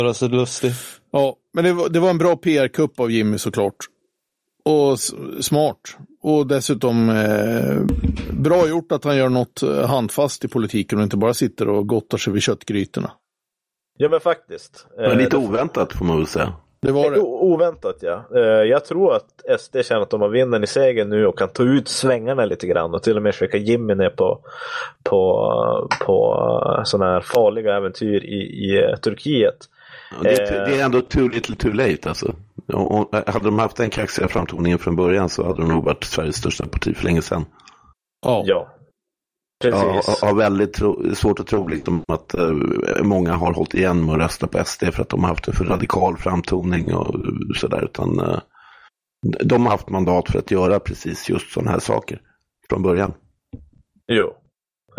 Så lustig. Ja, men det var en bra PR-kupp av Jimmy såklart. Och smart. Och dessutom bra gjort att han gör något handfast i politiken och inte bara sitter och gottar sig vid köttgrytorna. Ja, men faktiskt. Men lite oväntat får man väl säga. Det var det. Oväntat, ja. Jag tror att SD känner att de har vinnen i segern nu och kan ta ut svängarna lite grann och till och med skicka Jimmy ner på sådana här farliga äventyr i Turkiet. Det är ändå too little too late alltså. Och hade de haft den kaxiga framtoningen från början så hade de nog varit Sveriges största parti för länge sedan. Ja. Precis. Jag har väldigt svårt att tro liksom, att många har hållit igen med att rösta på SD för att de har haft en för radikal framtoning och sådär, utan de har haft mandat för att göra precis just sådana här saker från början. Jo.